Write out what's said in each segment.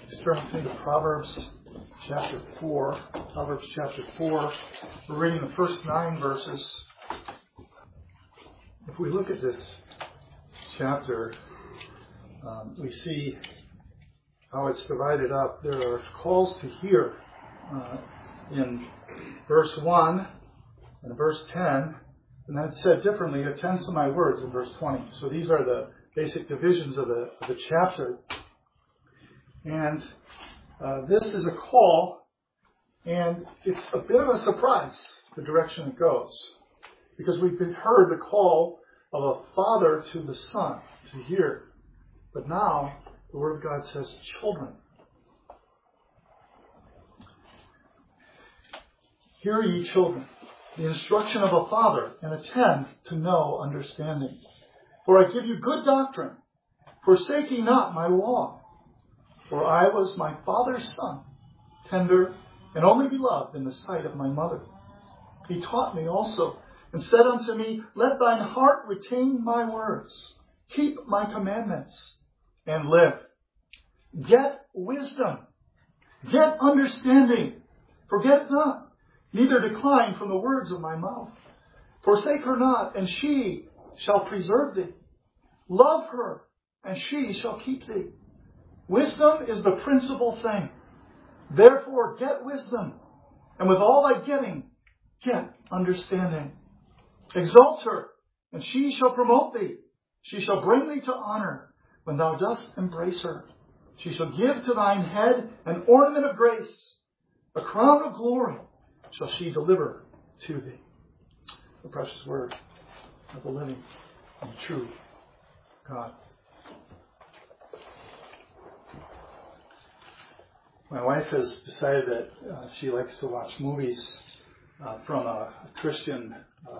Let's turn to Proverbs chapter 4. Proverbs chapter 4. We're reading the first 9 verses. If we look at this chapter, we see how it's divided up. There are calls to hear in verse 1 and verse 10. And then it's said differently, attend to my words in verse 20. So these are the basic divisions of the chapter. And this is a call, and it's a bit of a surprise, the direction it goes. Because we've heard the call of a father to the son to hear. But now, the Word of God says, children. Hear ye children, the instruction of a father, and attend to know understanding. For I give you good doctrine. Forsake ye not my law. For I was my father's son, tender and only beloved in the sight of my mother. He taught me also, and said unto me, let thine heart retain my words. Keep my commandments, and live. Get wisdom. Get understanding. Forget not, neither decline from the words of my mouth. Forsake her not, and she shall preserve thee. Love her, and she shall keep thee. Wisdom is the principal thing. Therefore get wisdom, and with all thy getting, get understanding. Exalt her, and she shall promote thee. She shall bring thee to honor when thou dost embrace her. She shall give to thine head an ornament of grace. A crown of glory shall she deliver to thee. The precious word of the living and true God. My wife has decided that she likes to watch movies from a Christian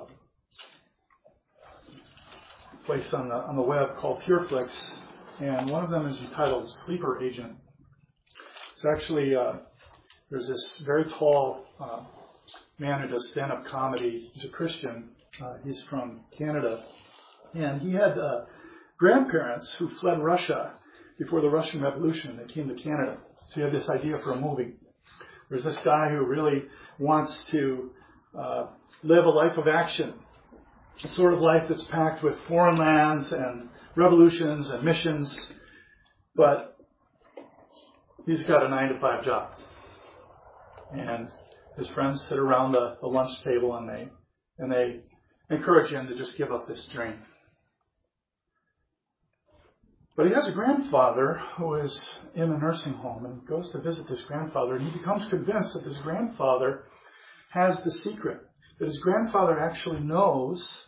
place on the web called PureFlix, and one of them is entitled Sleeper Agent. It's actually there's this very tall man who does stand-up comedy. He's a Christian. He's from Canada, and he had grandparents who fled Russia before the Russian Revolution. They came to Canada. So you have this idea for a movie. There's this guy who really wants to live a life of action. A sort of life that's packed with foreign lands and revolutions and missions. But he's got a 9-to-5 job. And his friends sit around the lunch table and they encourage him to just give up this dream. But he has a grandfather who is in a nursing home, and he goes to visit this grandfather, and he becomes convinced that this grandfather has the secret, that his grandfather actually knows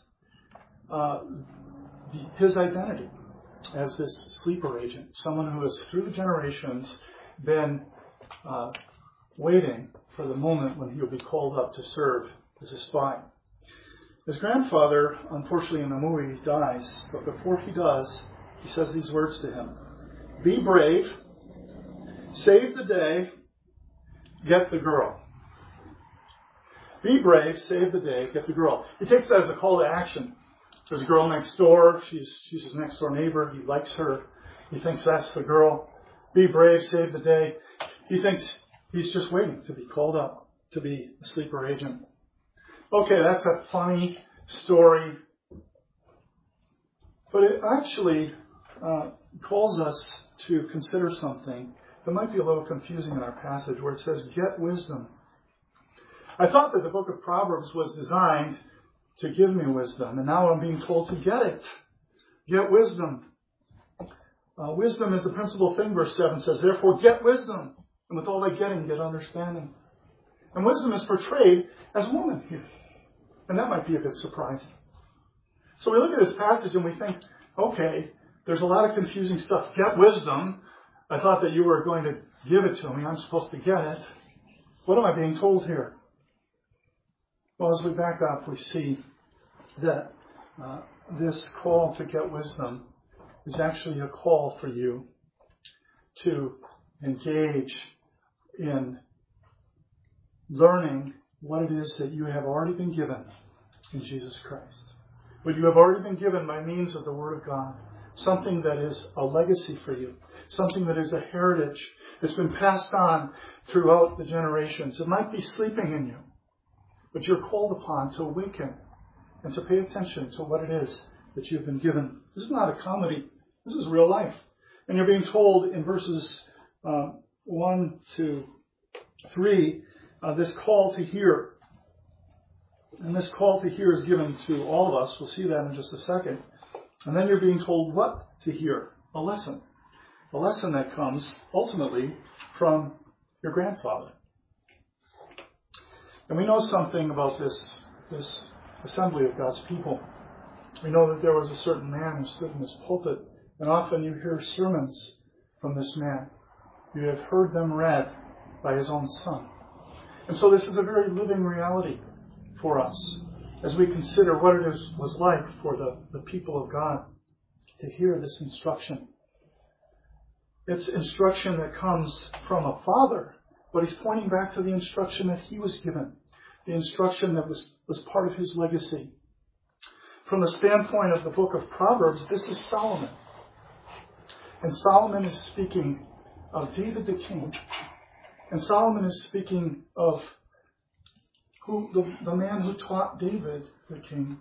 his identity as this sleeper agent, someone who has through the generations been waiting for the moment when he will be called up to serve as a spy. His grandfather, unfortunately in the movie, dies, but before he does, he says these words to him. Be brave, save the day, get the girl. Be brave, save the day, get the girl. He takes that as a call to action. There's a girl next door. She's his next door neighbor. He likes her. He thinks that's the girl. Be brave, save the day. He thinks he's just waiting to be called up to be a sleeper agent. Okay, that's a funny story. But it actually calls us to consider something that might be a little confusing in our passage where it says, get wisdom. I thought that the book of Proverbs was designed to give me wisdom, and now I'm being told to get it. Get wisdom. Wisdom is the principal thing, verse 7 says, therefore get wisdom, and with all thy getting, get understanding. And wisdom is portrayed as a woman here. And that might be a bit surprising. So we look at this passage and we think, okay, there's a lot of confusing stuff. Get wisdom. I thought that you were going to give it to me. I'm supposed to get it. What am I being told here? Well, as we back up, we see that this call to get wisdom is actually a call for you to engage in learning what it is that you have already been given in Jesus Christ. What you have already been given by means of the Word of God. something that is a legacy for you, something that is a heritage that's been passed on throughout the generations. It might be sleeping in you, but you're called upon to awaken and to pay attention to what it is that you've been given. This is not a comedy. This is real life. And you're being told in verses 1 to 3, this call to hear. And this call to hear is given to all of us. We'll see that in just a second. And then you're being told what to hear. A lesson. A lesson that comes ultimately from your grandfather. And we know something about this assembly of God's people. We know that there was a certain man who stood in this pulpit, and often you hear sermons from this man. You have heard them read by his own son. And so this is a very living reality for us as we consider what it was like for the people of God to hear this instruction. It's instruction that comes from a father, but he's pointing back to the instruction that he was given, the instruction that was part of his legacy. From the standpoint of the book of Proverbs, this is Solomon. And Solomon is speaking of David the king. And Solomon is speaking of the man who taught David the king.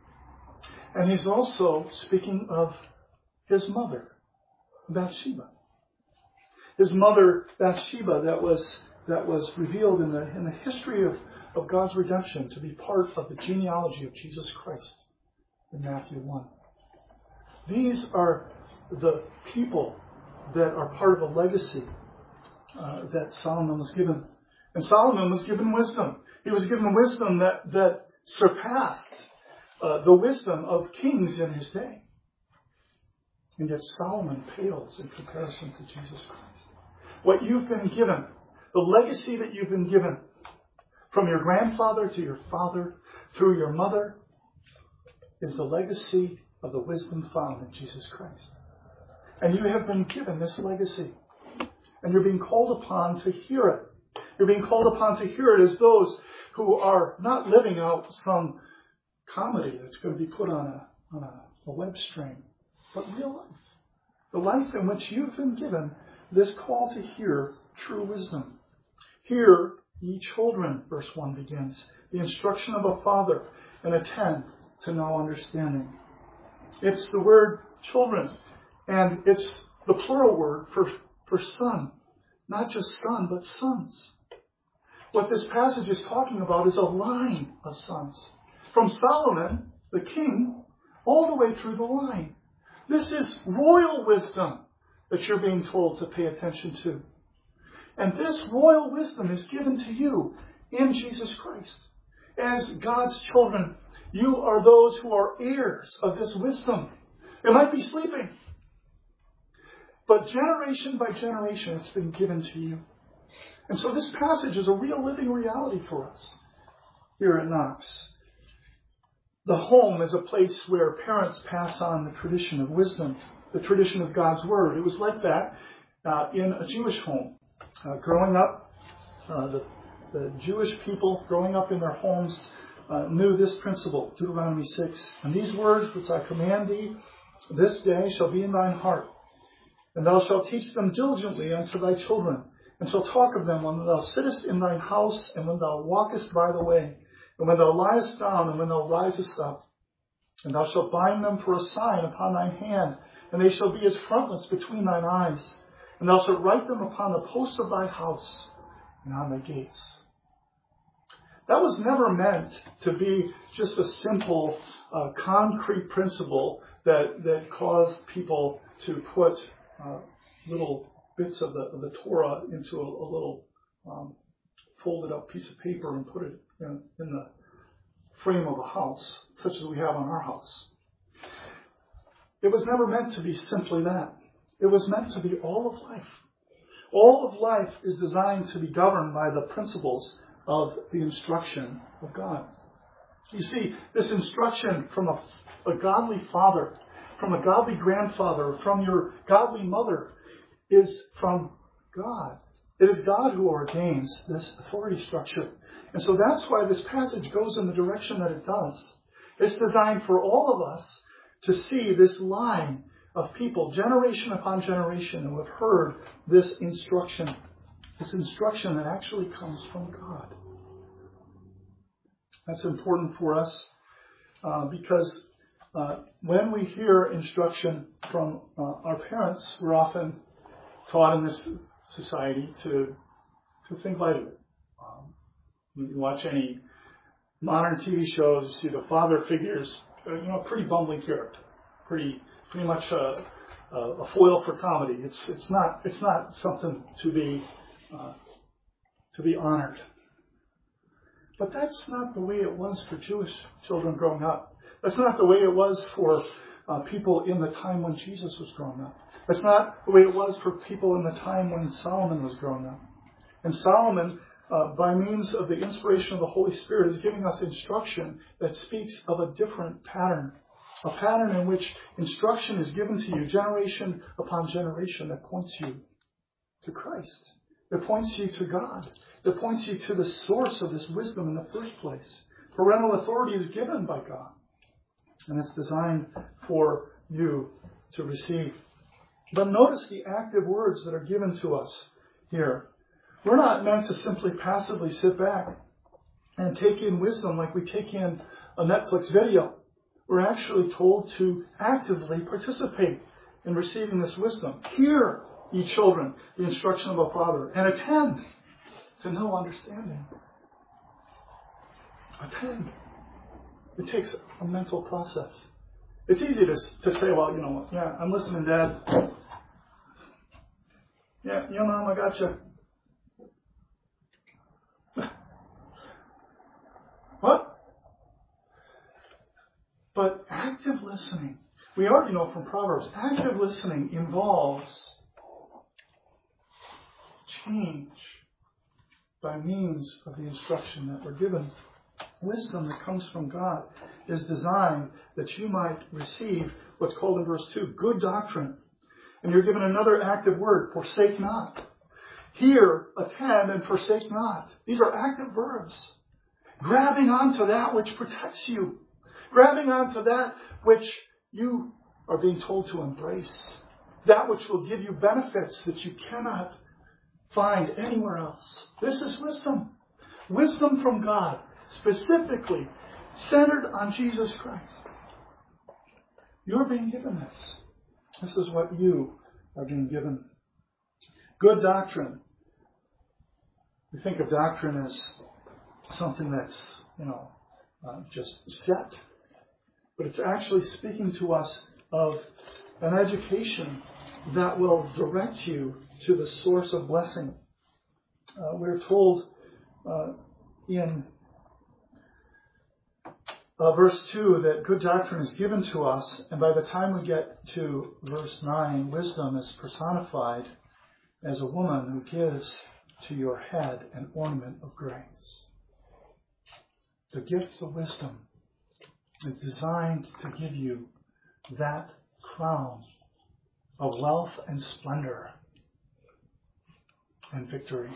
And he's also speaking of his mother, Bathsheba. His mother, Bathsheba, that was revealed in the history of God's redemption to be part of the genealogy of Jesus Christ in Matthew 1. These are the people that are part of a legacy that Solomon was given. And Solomon was given wisdom. He was given wisdom that surpassed the wisdom of kings in his day. And yet Solomon pales in comparison to Jesus Christ. What you've been given, the legacy that you've been given from your grandfather to your father, through your mother, is the legacy of the wisdom found in Jesus Christ. And you have been given this legacy. And you're being called upon to hear it. You're being called upon to hear it as those who are not living out some comedy that's going to be put on a web stream, but real life. The life in which you've been given this call to hear true wisdom. Hear, ye children, verse 1 begins, the instruction of a father, and attend to know understanding. It's the word children, and it's the plural word for son. Not just son, but sons. What this passage is talking about is a line of sons. From Solomon, the king, all the way through the line. This is royal wisdom that you're being told to pay attention to. And this royal wisdom is given to you in Jesus Christ. As God's children, you are those who are heirs of this wisdom. It might be sleeping, but generation by generation it's been given to you. And so this passage is a real living reality for us here at Knox. The home is a place where parents pass on the tradition of wisdom, the tradition of God's Word. It was like that in a Jewish home. Growing up, the Jewish people growing up in their homes knew this principle, Deuteronomy 6. And these words which I command thee this day shall be in thine heart. And thou shalt teach them diligently unto thy children, and shalt talk of them when thou sittest in thine house, and when thou walkest by the way, and when thou liest down, and when thou risest up. And thou shalt bind them for a sign upon thine hand, and they shall be as frontlets between thine eyes. And thou shalt write them upon the posts of thy house, and on thy gates. That was never meant to be just a simple, concrete principle that caused people to put little bits of the Torah into a little folded up piece of paper and put it in the frame of a house, such as we have on our house. It was never meant to be simply that. It was meant to be all of life. All of life is designed to be governed by the principles of the instruction of God. You see, this instruction from a godly father, from a godly grandfather, from your godly mother, is from God. It is God who ordains this authority structure. And so that's why this passage goes in the direction that it does. It's designed for all of us to see this line of people, generation upon generation, who have heard this instruction that actually comes from God. That's important for us because when we hear instruction from our parents, we're often taught in this society to think light of it. You watch any modern TV shows, you see the father figures, pretty bumbling character, pretty much a foil for comedy. It's not something to be honored. But that's not the way it was for Jewish children growing up. That's not the way it was for people in the time when Jesus was growing up. That's not the way it was for people in the time when Solomon was growing up. And Solomon, by means of the inspiration of the Holy Spirit, is giving us instruction that speaks of a different pattern. A pattern in which instruction is given to you generation upon generation that points you to Christ. That points you to God. That points you to the source of this wisdom in the first place. Parental authority is given by God. And it's designed for you to receive. But notice the active words that are given to us here. We're not meant to simply passively sit back and take in wisdom like we take in a Netflix video. We're actually told to actively participate in receiving this wisdom. Hear, ye children, the instruction of a father, and attend to know understanding. Attend. It takes a mental process. It's easy to say, well, yeah, I'm listening, Dad. Yeah, Mom, I got you. What? But active listening, we already know from Proverbs, active listening involves change by means of the instruction that we're given. Wisdom that comes from God is designed that you might receive what's called in verse 2, good doctrine. And you're given another active word, forsake not. Hear, attend, and forsake not. These are active verbs. Grabbing onto that which protects you. Grabbing onto that which you are being told to embrace. That which will give you benefits that you cannot find anywhere else. This is wisdom. Wisdom from God, specifically centered on Jesus Christ. You're being given this. This is what you are being given. Good doctrine. We think of doctrine as something that's, just set. But it's actually speaking to us of an education that will direct you to the source of blessing. We're told in verse 2 that good doctrine is given to us, and by the time we get to verse 9, wisdom is personified as a woman who gives to your head an ornament of grace. The gift of wisdom is designed to give you that crown of wealth and splendor and victory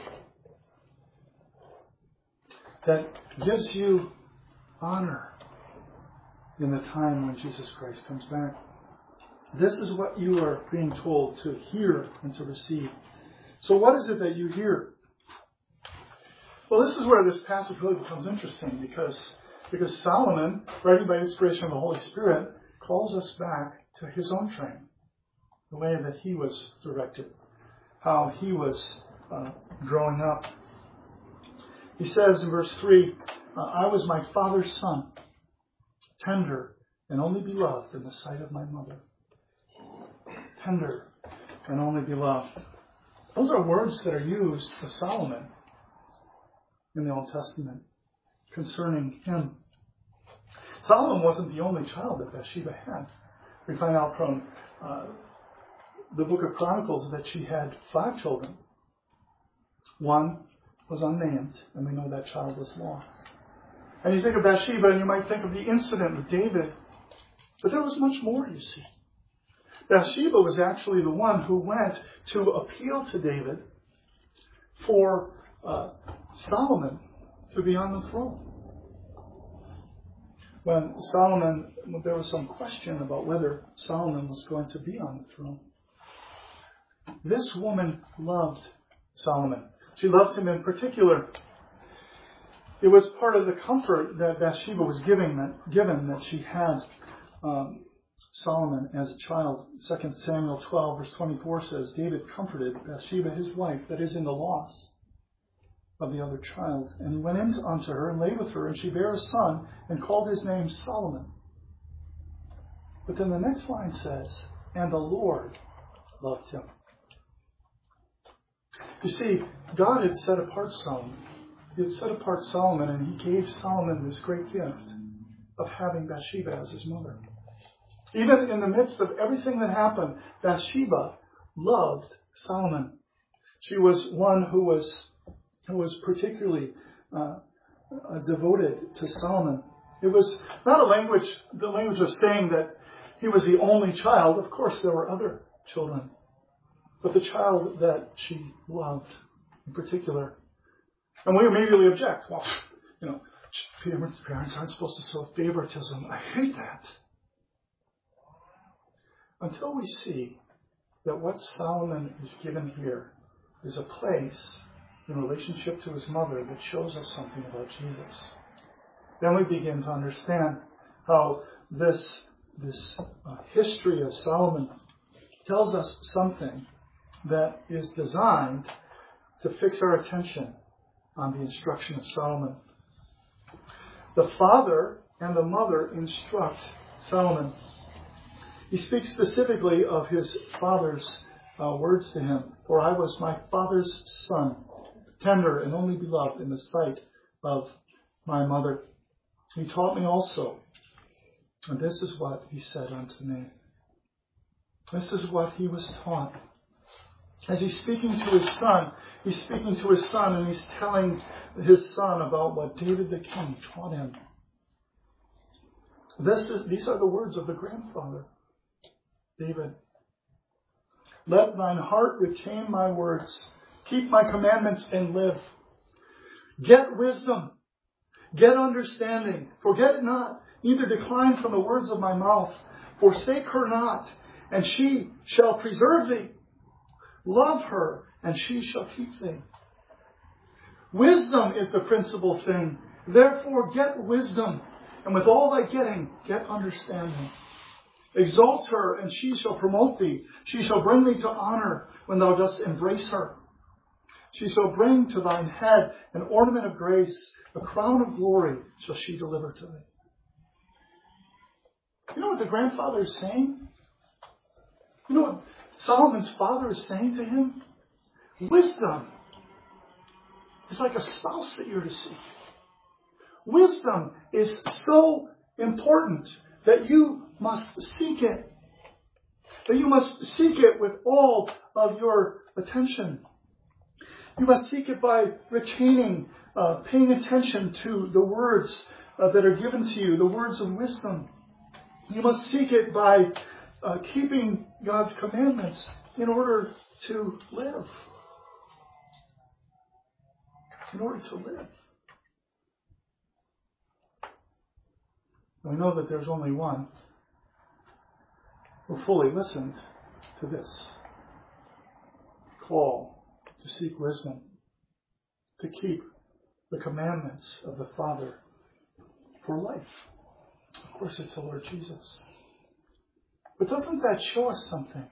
that gives you honor in the time when Jesus Christ comes back. This is what you are being told to hear and to receive. So what is it that you hear? Well, this is where this passage really becomes interesting because Solomon, writing by inspiration of the Holy Spirit, calls us back to his own training, the way that he was directed, how he was growing up. He says in verse 3, I was my father's son, tender and only beloved in the sight of my mother. Tender and only beloved. Those are words that are used for Solomon in the Old Testament concerning him. Solomon wasn't the only child that Bathsheba had. We find out from the book of Chronicles that she had 5 children. One was unnamed, and we know that child was lost. And you think of Bathsheba, and you might think of the incident with David, but there was much more, you see. Bathsheba was actually the one who went to appeal to David for Solomon to be on the throne. when there was some question about whether Solomon was going to be on the throne. This woman loved Solomon. She loved him in particular. It was part of the comfort that Bathsheba was given that she had Solomon as a child. 2 Samuel 12 verse 24 says, David comforted Bathsheba his wife, that is in the loss of the other child. And he went in unto her and lay with her, and she bare a son and called his name Solomon. But then the next line says, and the Lord loved him. You see, God had set apart Solomon. He had set apart Solomon, and he gave Solomon this great gift of having Bathsheba as his mother. Even in the midst of everything that happened, Bathsheba loved Solomon. She was one who was particularly devoted to Solomon. It was not the language of saying that he was the only child. Of course, there were other children. But the child that she loved in particular. And we immediately object. Well, parents aren't supposed to show favoritism. I hate that. Until we see that what Solomon is given here is a place in relationship to his mother that shows us something about Jesus. Then we begin to understand how this history of Solomon tells us something that is designed to fix our attention on the instruction of Solomon. The father and the mother instruct Solomon. He speaks specifically of his father's words to him. For I was my father's son, tender and only beloved in the sight of my mother. He taught me also. And this is what he said unto me. This is what he was taught. As he's speaking to his son, and he's telling his son about what David the king taught him. These are the words of the grandfather, David. Let thine heart retain my words. Keep my commandments and live. Get wisdom. Get understanding. Forget it not. Neither decline from the words of my mouth. Forsake her not, and she shall preserve thee. Love her, and she shall keep thee. Wisdom is the principal thing. Therefore get wisdom. And with all thy getting, get understanding. Exalt her, and she shall promote thee. She shall bring thee to honor when thou dost embrace her. She shall bring to thine head an ornament of grace. A crown of glory shall she deliver to thee. You know what the grandfather is saying? You know what Solomon's father is saying to him? Wisdom is like a spouse that you're to seek. Wisdom is so important that you must seek it. That you must seek it with all of your attention. You must seek it by retaining, paying attention to the words that are given to you, the words of wisdom. You must seek it by keeping God's commandments in order to live. In order to live. We know that there's only one who fully listened to this call to seek wisdom, to keep the commandments of the Father for life. Of course, it's the Lord Jesus. But doesn't that show us something?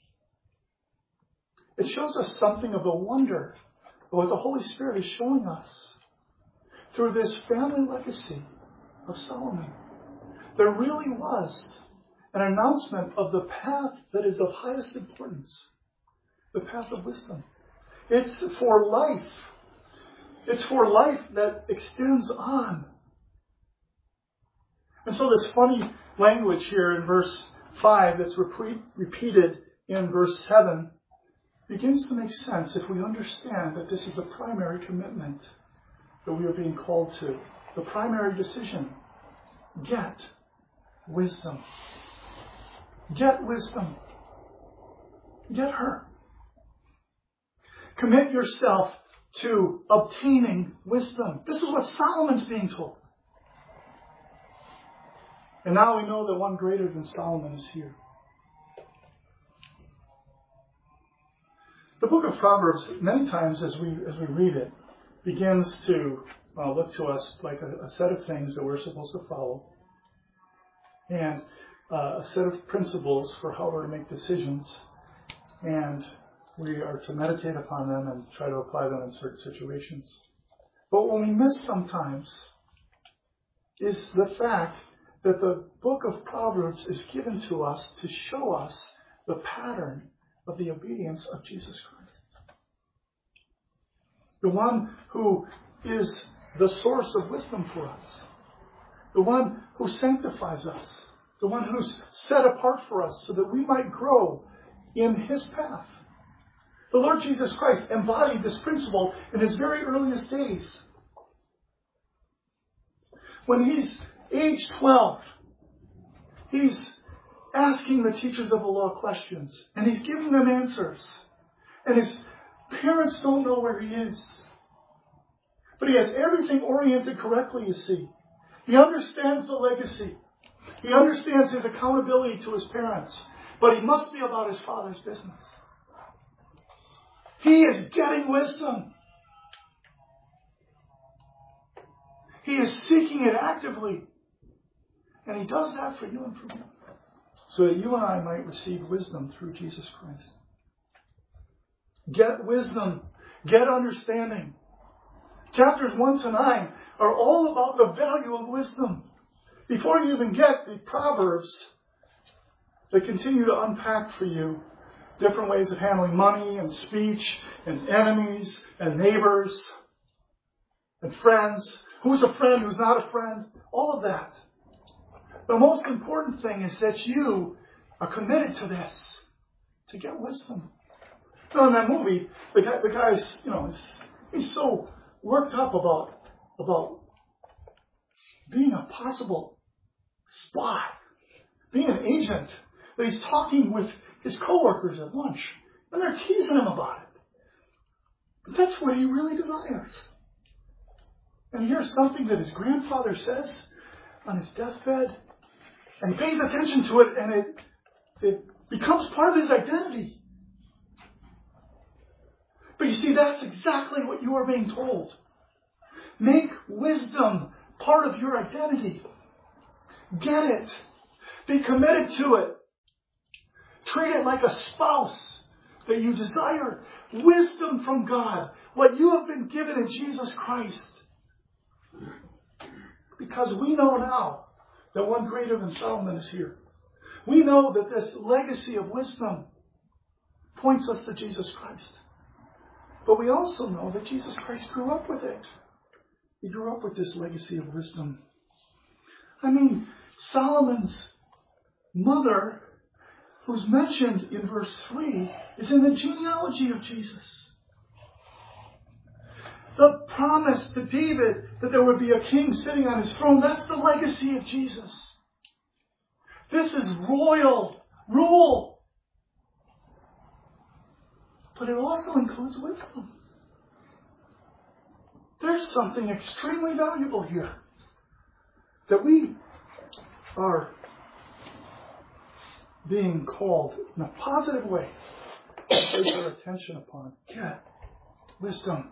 It shows us something of the wonder of what the Holy Spirit is showing us through this family legacy of Solomon. There really was an announcement of the path that is of highest importance, the path of wisdom. It's for life. It's for life that extends on. And so this funny language here in verse 5 that's repeated in verse 7 begins to make sense if we understand that this is the primary commitment that we are being called to. The primary decision. Get wisdom. Get wisdom. Get her. Commit yourself to obtaining wisdom. This is what Solomon's being told. And now we know that one greater than Solomon is here. The book of Proverbs, many times as we read it, begins to look to us like a set of things that we're supposed to follow, and a set of principles for how we're to make decisions, and we are to meditate upon them and try to apply them in certain situations. But what we miss sometimes is the fact that the book of Proverbs is given to us to show us the pattern of the obedience of Jesus Christ. The one who is the source of wisdom for us. The one who sanctifies us. The one who's set apart for us so that we might grow in His path. The Lord Jesus Christ embodied this principle in His very earliest days. When He's age 12, He's asking the teachers of the law questions, and He's giving them answers. And His parents don't know where He is. But He has everything oriented correctly, you see. He understands the legacy. He understands His accountability to His parents. But He must be about His Father's business. He is getting wisdom. He is seeking it actively. And He does that for you and for me, so that you and I might receive wisdom through Jesus Christ. Get wisdom. Get understanding. Chapters 1 to 9 are all about the value of wisdom. Before you even get the Proverbs that continue to unpack for you different ways of handling money and speech and enemies and neighbors and friends. Who's a friend, who's not a friend? All of that. The most important thing is that you are committed to this, to get wisdom. Now, in that movie, the guy's, he's so worked up about being a possible spy, being an agent, that he's talking with his coworkers at lunch, and they're teasing him about it. But that's what he really desires. And here's something that his grandfather says on his deathbed, and he pays attention to it, and it becomes part of his identity. But you see, that's exactly what you are being told. Make wisdom part of your identity. Get it. Be committed to it. Treat it like a spouse that you desire. Wisdom from God. What you have been given in Jesus Christ. Because we know now that one greater than Solomon is here. We know that this legacy of wisdom points us to Jesus Christ. But we also know that Jesus Christ grew up with it. He grew up with this legacy of wisdom. I mean, Solomon's mother, who's mentioned in verse 3, is in the genealogy of Jesus. The promise to David that there would be a king sitting on his throne, that's the legacy of Jesus. This is royal rule. But it also includes wisdom. There's something extremely valuable here that we are being called in a positive way to place our attention upon. Get wisdom.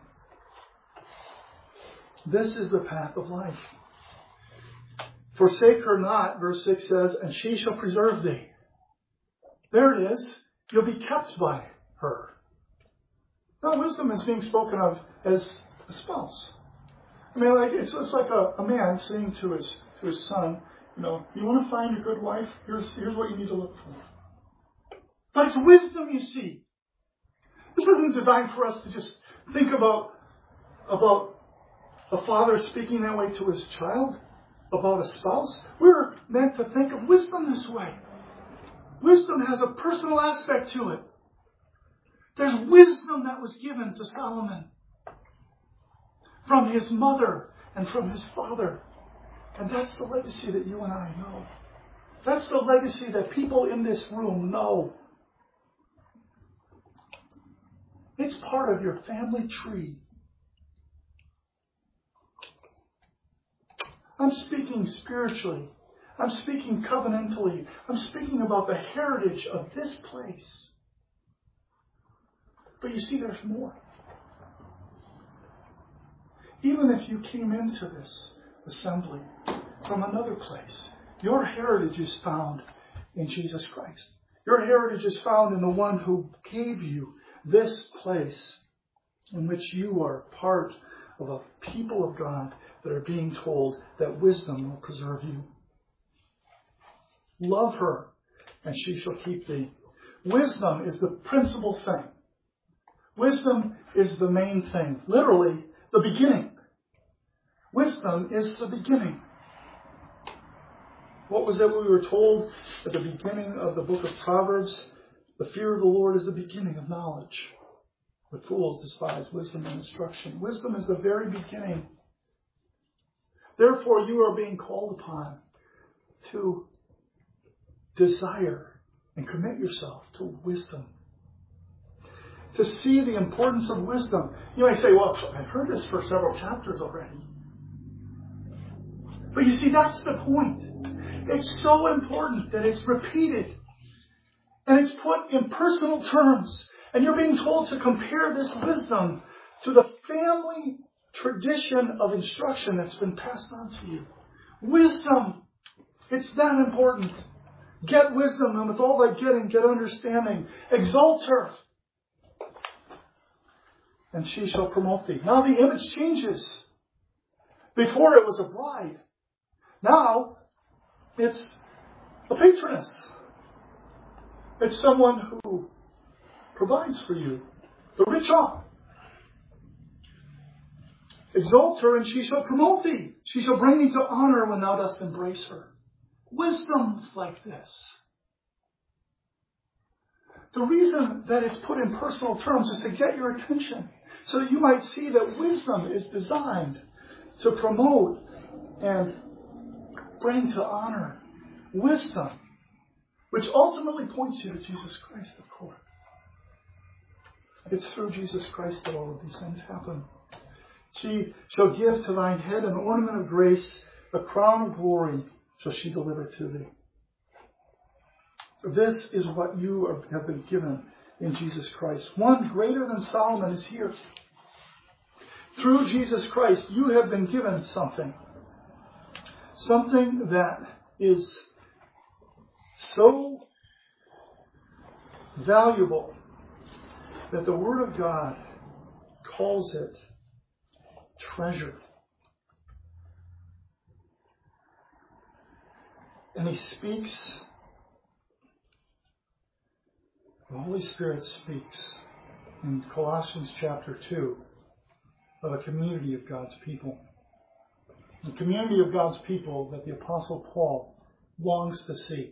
This is the path of life. Forsake her not, verse 6 says, and she shall preserve thee. There it is. You'll be kept by her. Now, wisdom is being spoken of as a spouse. I mean, it's like a man saying to his son, you want to find a good wife? Here's what you need to look for. But it's wisdom, you see. This isn't designed for us to just think about a father speaking that way to his child, about a spouse. We're meant to think of wisdom this way. Wisdom has a personal aspect to it. There's wisdom that was given to Solomon from his mother and from his father. And that's the legacy that you and I know. That's the legacy that people in this room know. It's part of your family tree. I'm speaking spiritually. I'm speaking covenantally. I'm speaking about the heritage of this place. But you see, there's more. Even if you came into this assembly from another place, your heritage is found in Jesus Christ. Your heritage is found in the one who gave you this place in which you are part of a people of God that are being told that wisdom will preserve you. Love her, and she shall keep thee. Wisdom is the principal thing. Wisdom is the main thing. Literally, the beginning. Wisdom is the beginning. What was it we were told at the beginning of the book of Proverbs? The fear of the Lord is the beginning of knowledge. But fools despise wisdom and instruction. Wisdom is the very beginning. Therefore, you are being called upon to desire and commit yourself to wisdom. To see the importance of wisdom. You may say, well, I've heard this for several chapters already. But you see, that's the point. It's so important that it's repeated. And it's put in personal terms. And you're being told to compare this wisdom to the family tradition of instruction that's been passed on to you. Wisdom. It's that important. Get wisdom, and with all thy getting, get understanding. Exalt her, and she shall promote thee. Now the image changes. Before it was a bride. Now it's a patroness. It's someone who provides for you. The rich off. Exalt her, and she shall promote thee. She shall bring thee to honor when thou dost embrace her. Wisdom's like this. The reason that it's put in personal terms is to get your attention, so that you might see that wisdom is designed to promote and bring to honor. Wisdom, which ultimately points you to Jesus Christ, of course. It's through Jesus Christ that all of these things happen. She shall give to thine head an ornament of grace, a crown of glory shall she deliver to thee. This is what you have been given in Jesus Christ. One greater than Solomon is here. Through Jesus Christ, you have been given something. Something that is so valuable that the Word of God calls it treasure. And He speaks, the Holy Spirit speaks in Colossians chapter 2 of a community of God's people. The community of God's people that the Apostle Paul longs to see.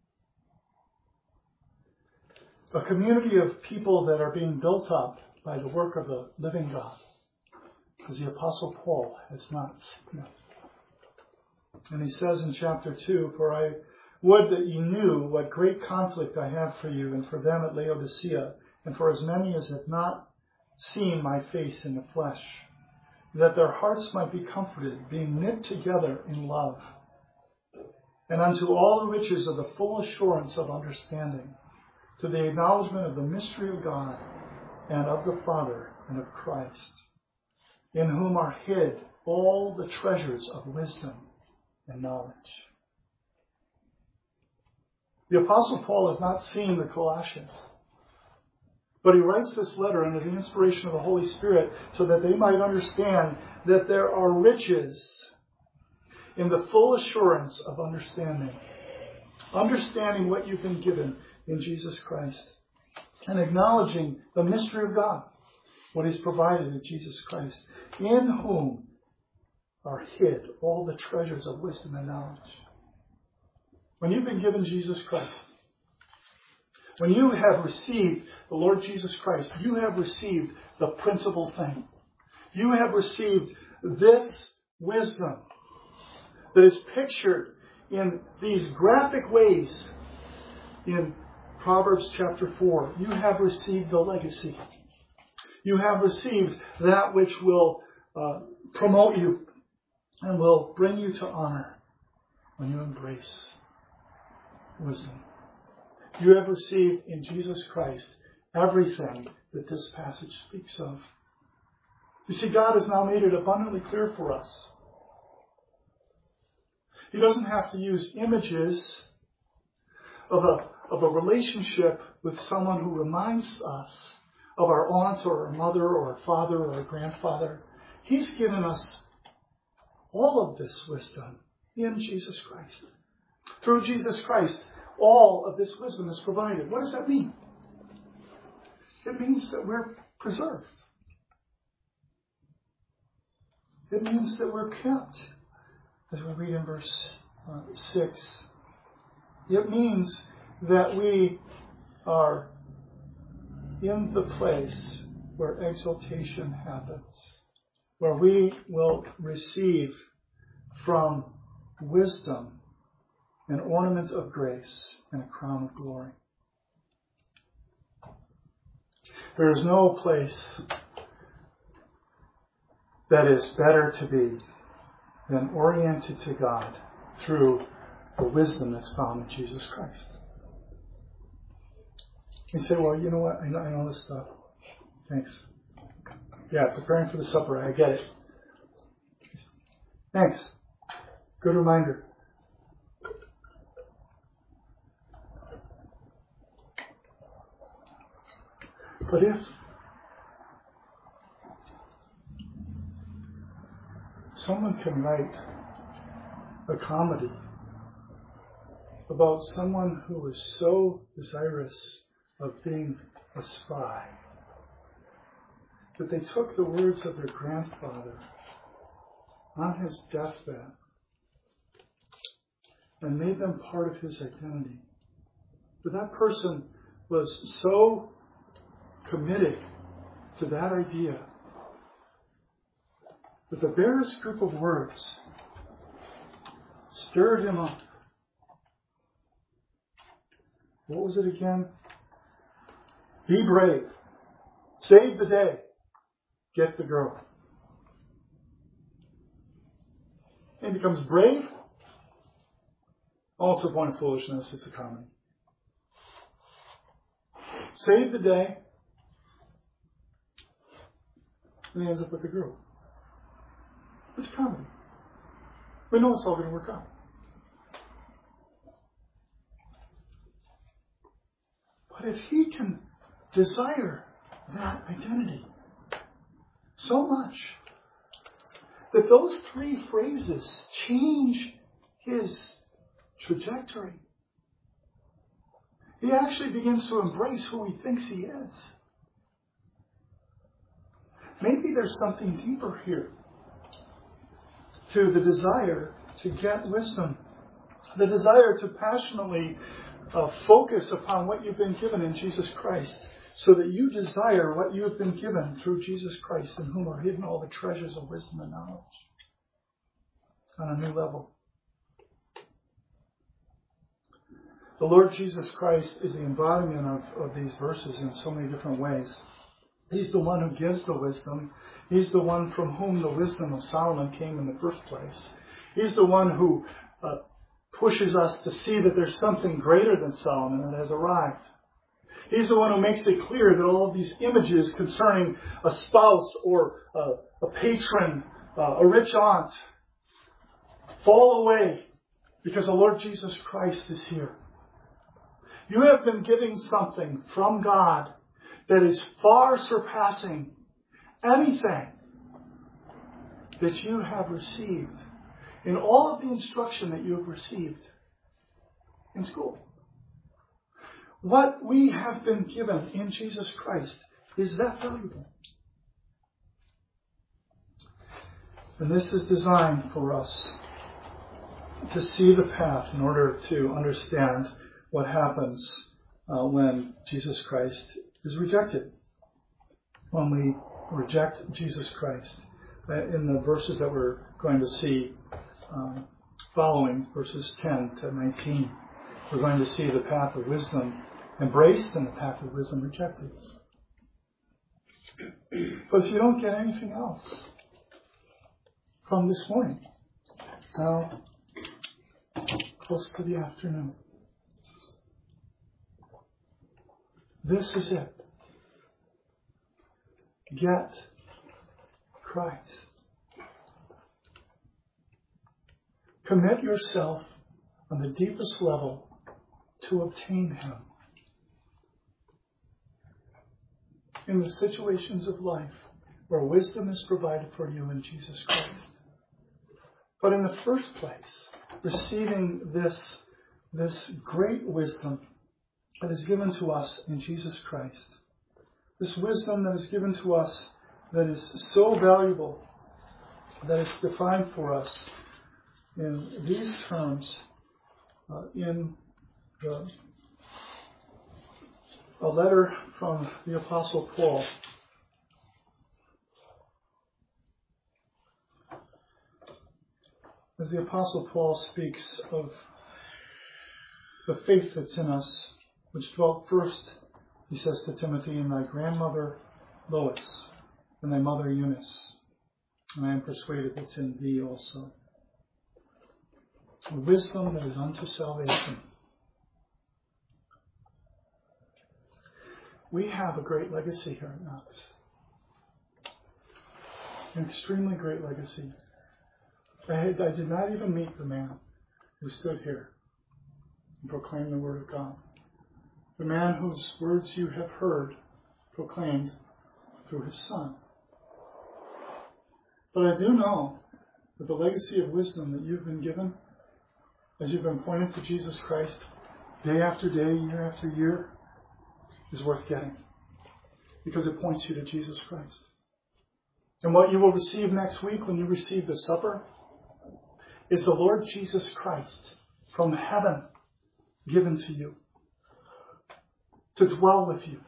A community of people that are being built up by the work of the living God. Because the Apostle Paul has not. And he says in chapter 2, for I would that ye knew what great conflict I have for you and for them at Laodicea, and for as many as have not seen my face in the flesh, that their hearts might be comforted, being knit together in love, and unto all the riches of the full assurance of understanding, to the acknowledgement of the mystery of God, and of the Father, and of Christ, in whom are hid all the treasures of wisdom and knowledge. The Apostle Paul has not seen the Colossians, but he writes this letter under the inspiration of the Holy Spirit so that they might understand that there are riches in the full assurance of understanding. Understanding what you've been given in Jesus Christ. And acknowledging the mystery of God, what He's provided in Jesus Christ, in whom are hid all the treasures of wisdom and knowledge. When you've been given Jesus Christ, when you have received the Lord Jesus Christ, you have received the principal thing. You have received this wisdom that is pictured in these graphic ways in Proverbs chapter 4. You have received the legacy. You have received that which will promote you and will bring you to honor when you embrace wisdom. You have received in Jesus Christ everything that this passage speaks of. You see, God has now made it abundantly clear for us. He doesn't have to use images of a relationship with someone who reminds us of our aunt or our mother or our father or our grandfather. He's given us all of this wisdom in Jesus Christ. Through Jesus Christ, all of this wisdom is provided. What does that mean? It means that we're preserved. It means that we're kept, as we read in verse 6. It means that we are in the place where exaltation happens, where we will receive from wisdom an ornament of grace and a crown of glory. There is no place that is better to be than oriented to God through the wisdom that's found in Jesus Christ. You say, well, you know what? I know this stuff. Thanks. Yeah, preparing for the supper. I get it. Thanks. Good reminder. But if someone can write a comedy about someone who was so desirous of being a spy that they took the words of their grandfather on his deathbed and made them part of his identity, but that person was so committed to that idea that the barest group of words stirred him up. What was it again? Be brave. Save the day. Get the girl. He becomes brave. Also a point of foolishness. It's a comedy. Save the day. And he ends up with the girl. It's a comedy. We know it's all going to work out. But if he can desire that identity so much that those three phrases change his trajectory, he actually begins to embrace who he thinks he is. Maybe there's something deeper here to the desire to get wisdom, the desire to passionately focus upon what you've been given in Jesus Christ, so that you desire what you have been given through Jesus Christ, in whom are hidden all the treasures of wisdom and knowledge, on a new level. The Lord Jesus Christ is the embodiment of these verses in so many different ways. He's the one who gives the wisdom. He's the one from whom the wisdom of Solomon came in the first place. He's the one who pushes us to see that there's something greater than Solomon that has arrived. He's the one who makes it clear that all of these images concerning a spouse or a patron, a rich aunt, fall away because the Lord Jesus Christ is here. You have been getting something from God that is far surpassing anything that you have received in all of the instruction that you have received in school. What we have been given in Jesus Christ is that valuable. And this is designed for us to see the path in order to understand what happens when Jesus Christ is rejected. When we reject Jesus Christ. In the verses that we're going to see following, verses 10 to 19, we're going to see the path of wisdom embraced and the path of wisdom rejected. But if you don't get anything else from this morning, now close to the afternoon. This is it. Get Christ. Commit yourself on the deepest level to obtain Him. In the situations of life where wisdom is provided for you in Jesus Christ. But in the first place, receiving this great wisdom that is given to us in Jesus Christ. This wisdom that is given to us that is so valuable, that is defined for us in these terms in a letter from the Apostle Paul. As the Apostle Paul speaks of the faith that's in us, which dwelt first, he says to Timothy, in thy grandmother Lois, and thy mother Eunice, and I am persuaded it's in thee also. The wisdom that is unto salvation. We have a great legacy here at Knox. An extremely great legacy. I did not even meet the man who stood here and proclaimed the Word of God. The man whose words you have heard proclaimed through his Son. But I do know that the legacy of wisdom that you've been given, as you've been pointed to Jesus Christ day after day, year after year, is worth getting. Because it points you to Jesus Christ. And what you will receive next week when you receive the supper is the Lord Jesus Christ from heaven given to you to dwell with you,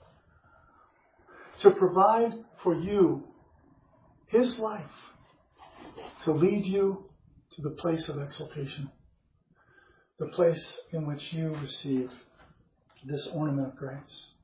to provide for you His life, to lead you to the place of exaltation, the place in which you receive this ornament of grace.